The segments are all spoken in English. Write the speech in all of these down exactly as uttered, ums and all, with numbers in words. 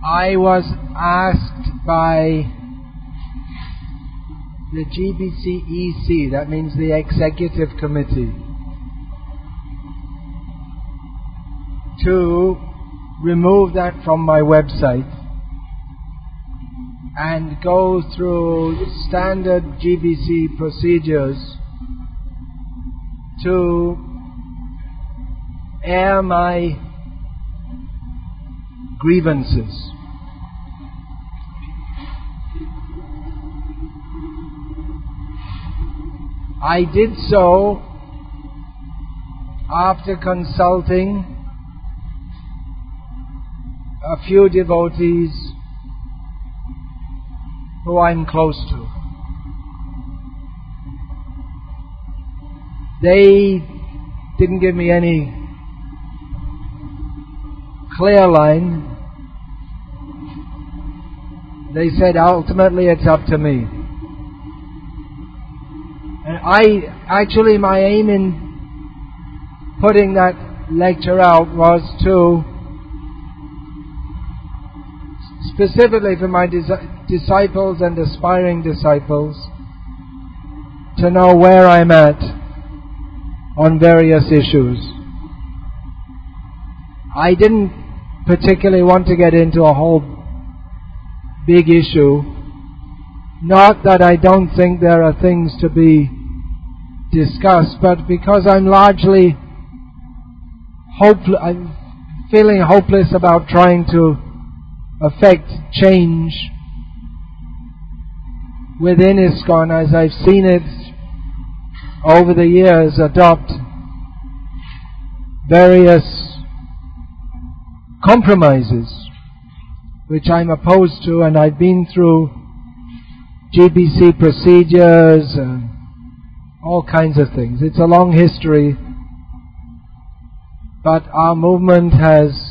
I was asked by the G B C E C, that means the Executive Committee, to remove that from my website and go through standard G B C procedures to air my grievances. I did so after consulting a few devotees who I'm close to. They didn't give me any clear line. They said ultimately it's up to me. And I, actually my aim in putting that lecture out was to, specifically for my dis- disciples and aspiring disciples, to know where I'm at on various issues. I didn't particularly want to get into a whole big issue. Not that I don't think there are things to be discussed, but because I'm largely hopeless, I'm feeling hopeless about trying to affect change within ISKCON, as I've seen it over the years adopt various compromises which I'm opposed to, and I've been through G B C procedures and all kinds of things. It's a long history, but our movement has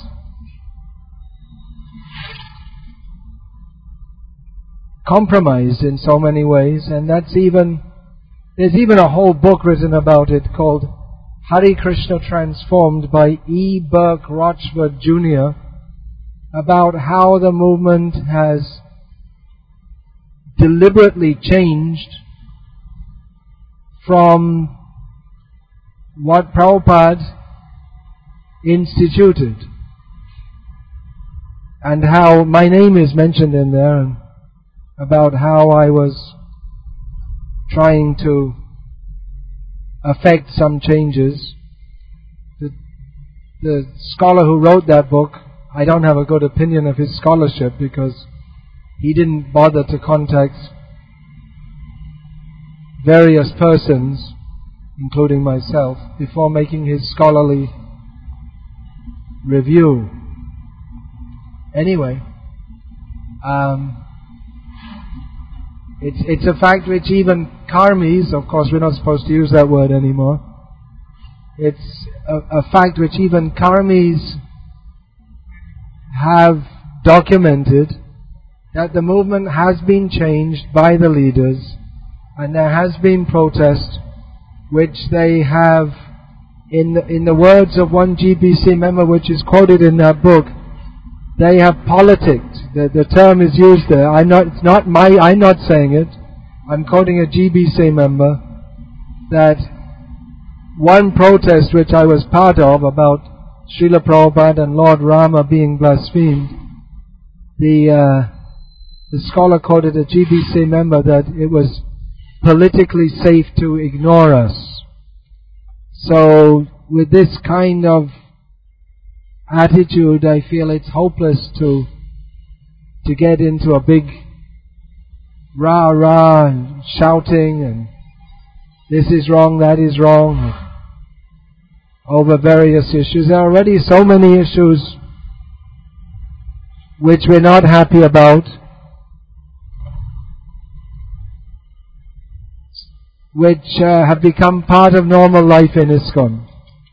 compromised in so many ways, and that's even, there's even a whole book written about it called Hare Krishna Transformed by E. Burke Rochford Junior, about how the movement has deliberately changed from what Prabhupada instituted, and how my name is mentioned in there, and about how I was trying to affect some changes. The, the scholar who wrote that book, I don't have a good opinion of his scholarship, because he didn't bother to contact various persons, including myself, before making his scholarly review. Anyway, um, it's it's a fact which even karmis, of course we're not supposed to use that word anymore, it's a, a fact which even karmis have documented, that the movement has been changed by the leaders, and there has been protest, which they have, in the, in the words of one G B C member, which is quoted in that book, they have politicked. The, the term is used there. I'm not, it's not my, I'm not saying it. I'm quoting a G B C member, that one protest which I was part of about Srila Prabhupada and Lord Rama being blasphemed, the uh, the scholar quoted a G B C member that it was politically safe to ignore us. So with this kind of attitude, I feel it's hopeless to to get into a big rah rah and shouting and this is wrong, that is wrong over various issues. There are already so many issues which we're not happy about, which uh, have become part of normal life in ISKCON.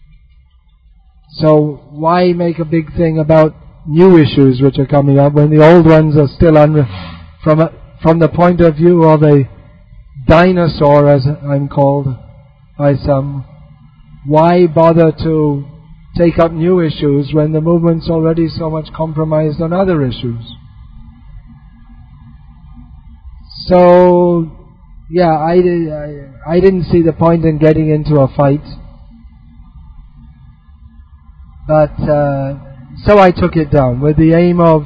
So why make a big thing about new issues which are coming up when the old ones are still under, from a, from the point of view of a dinosaur, as I'm called by some. Why bother to take up new issues when the movement's already so much compromised on other issues. So, yeah, I, I, I didn't see the point in getting into a fight. But, uh, so I took it down with the aim of,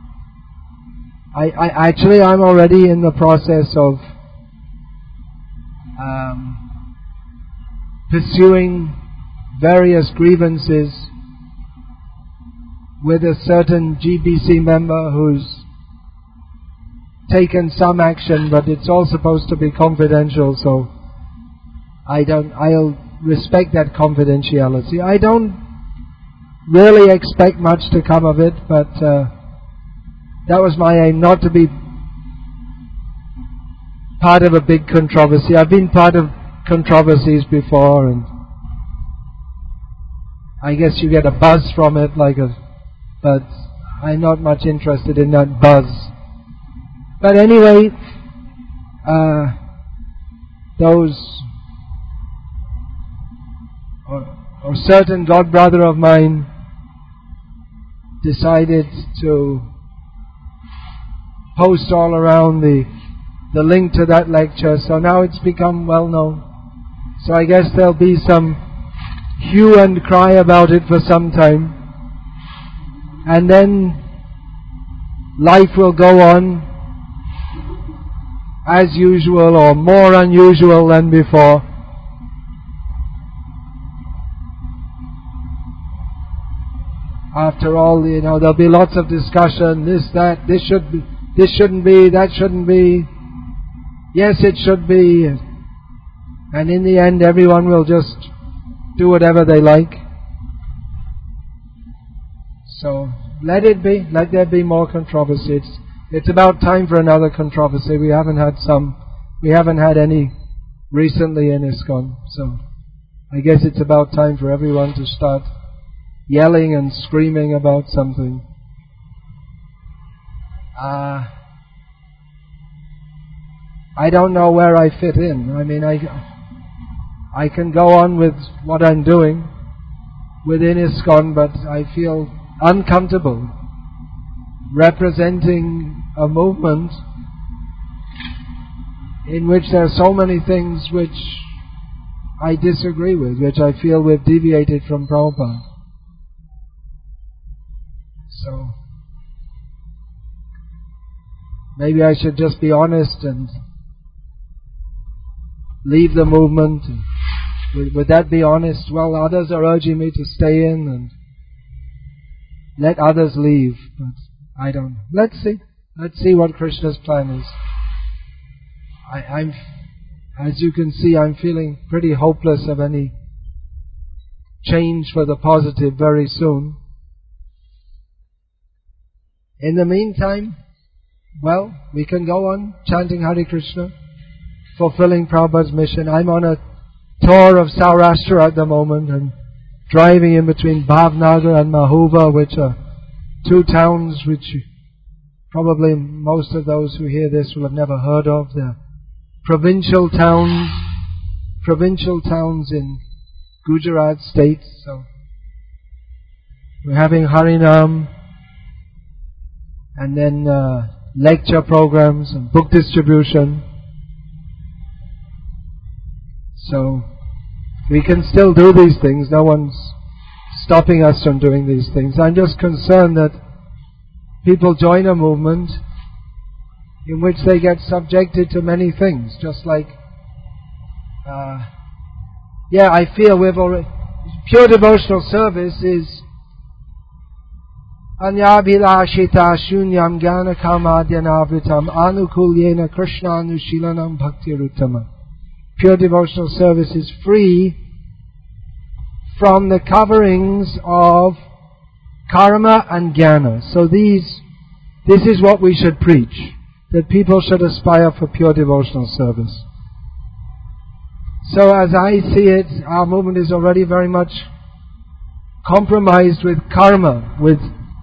I, I actually I'm already in the process of um, pursuing various grievances with a certain G B C member who's taken some action, but it's all supposed to be confidential, so I don't, I'll respect that confidentiality. I don't really expect much to come of it, but uh, that was my aim, not to be part of a big controversy. I've been part of controversies before, and I guess you get a buzz from it, like a, but I'm not much interested in that buzz. But anyway, uh, those or, or certain god brother of mine decided to post all around the the link to that lecture, so now it's become well known. So I guess there'll be some hue and cry about it for some time, and then life will go on as usual or more unusual than before. After all, you know, there'll be lots of discussion, this, that, this should be, this shouldn't be, that shouldn't be, yes it should be, and in the end everyone will just do whatever they like. So let it be, let there be more controversy. It's, it's about time for another controversy. We haven't had some, we haven't had any recently in ISKCON, so I guess it's about time for everyone to start yelling and screaming about something. Uh, I don't know where I fit in. I mean, I, I can go on with what I'm doing within ISKCON, but I feel uncomfortable representing a movement in which there are so many things which I disagree with, which I feel we've deviated from Prabhupada. So maybe I should just be honest and leave the movement. Would, would that be honest? Well, others are urging me to stay in and let others leave, but I don't know. Let's see. Let's see what Krishna's plan is. I, I'm, as you can see, I'm feeling pretty hopeless of any change for the positive very soon. In the meantime, well, we can go on chanting Hare Krishna, fulfilling Prabhupada's mission. I'm on a tour of Saurashtra at the moment and driving in between Bhavnagar and Mahuva, which are two towns which probably most of those who hear this will have never heard of. They're provincial towns, provincial towns in Gujarat state. So we're having Harinam, and then uh, lecture programs and book distribution. So we can still do these things. No one's stopping us from doing these things. I'm just concerned that people join a movement in which they get subjected to many things. Just like, uh, yeah, I feel we've already... Pure devotional service is Anyabhilashita shunyam jnana kamadyanavritam anukulyena krishna anushilanam bhaktiruttama. Pure devotional service is free from the coverings of karma and jnana. So these, this is what we should preach, that people should aspire for pure devotional service. So as I see it, our movement is already very much compromised with karma, with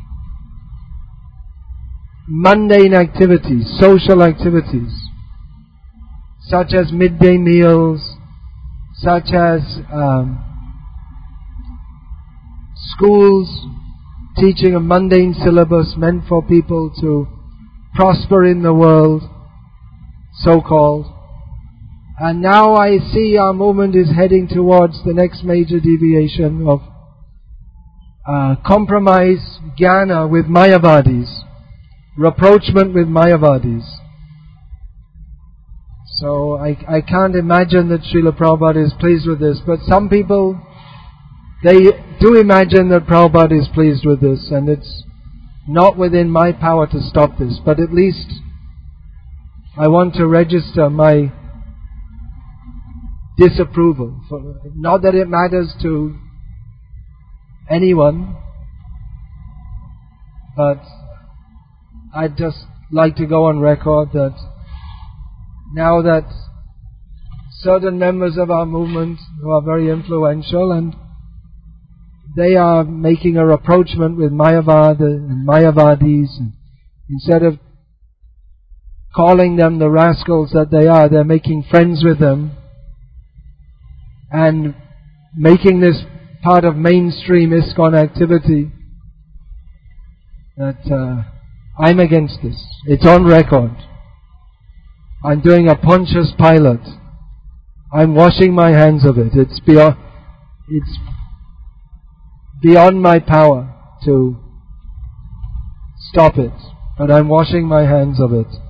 mundane activities, social activities, such as midday meals, such as um, schools teaching a mundane syllabus meant for people to prosper in the world, so-called. And now I see our movement is heading towards the next major deviation of uh, compromise jnana with Mayavadis, rapprochement with Mayavadis. So I, I can't imagine that Srila Prabhupada is pleased with this, but some people, they do imagine that Prabhupada is pleased with this, and it's not within my power to stop this, but at least I want to register my disapproval. For, not that it matters to anyone, but I'd just like to go on record that now that certain members of our movement who are very influential, and they are making a rapprochement with Mayavada and Mayavadis, and instead of calling them the rascals that they are, they're making friends with them and making this part of mainstream ISKCON activity. That uh, I'm against this. It's on record. I'm doing a Pontius Pilate. I'm washing my hands of it. It's beyond, it's beyond my power to stop it, but I'm washing my hands of it.